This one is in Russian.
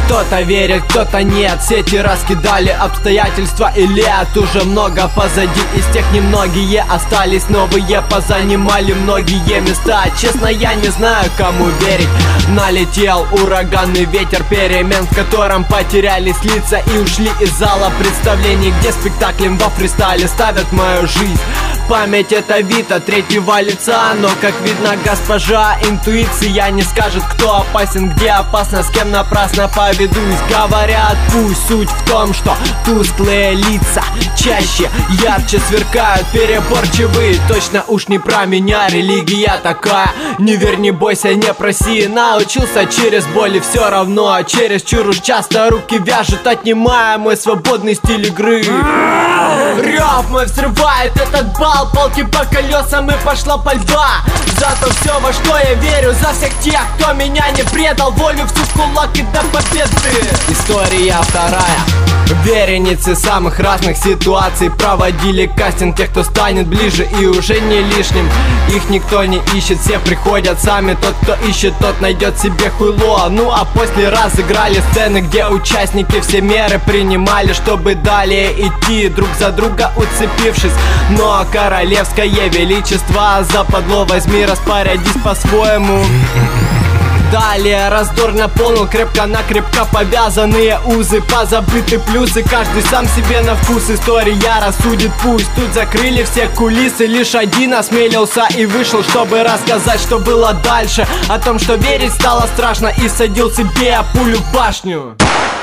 Кто-то верит, кто-то нет. Сети раскидали обстоятельства и лет. Уже много позади, из тех немногие остались. Новые позанимали многие места. Честно, я не знаю, кому верить. Налетел ураганный ветер перемен, в котором потерялись лица и ушли из зала представлений, где спектаклем во фристайле ставят мою жизнь. Память — это вид от третьего лица, но, как видно, госпожа интуиция не скажет, кто опасен, где опасно, с кем напрасно поведусь. Говорят, пусть суть в том, что тусклые лица чаще, ярче сверкают, переборчивые. Точно уж не про меня религия такая. Не верь, не бойся, не проси. Научился через боль и все равно чересчур уж часто руки вяжут, отнимая мой свободный стиль игры. Рев мой взрывает этот бал, палки по колесам и пошла пальба. Зато все, во что я верю, за всех тех, кто меня не предал, волю всю в кулак и до победы. История вторая. Вереницы самых разных ситуаций проводили кастинг тех, кто станет ближе и уже не лишним. Их никто не ищет, все приходят сами. Тот, кто ищет, тот найдет себе хуйло. Ну а после разыграли сцены, где участники все меры принимали, чтобы далее идти, друг за друга уцепившись. Но королевское величество западло, возьми, распорядись по-своему. Далее раздор наполнил крепко-накрепко повязанные узы, позабыты плюсы, каждый сам себе на вкус. История рассудит, пусть. Тут закрыли все кулисы, лишь один осмелился и вышел, чтобы рассказать, что было дальше. О том, что верить стало страшно, и садил себе пулю в башню.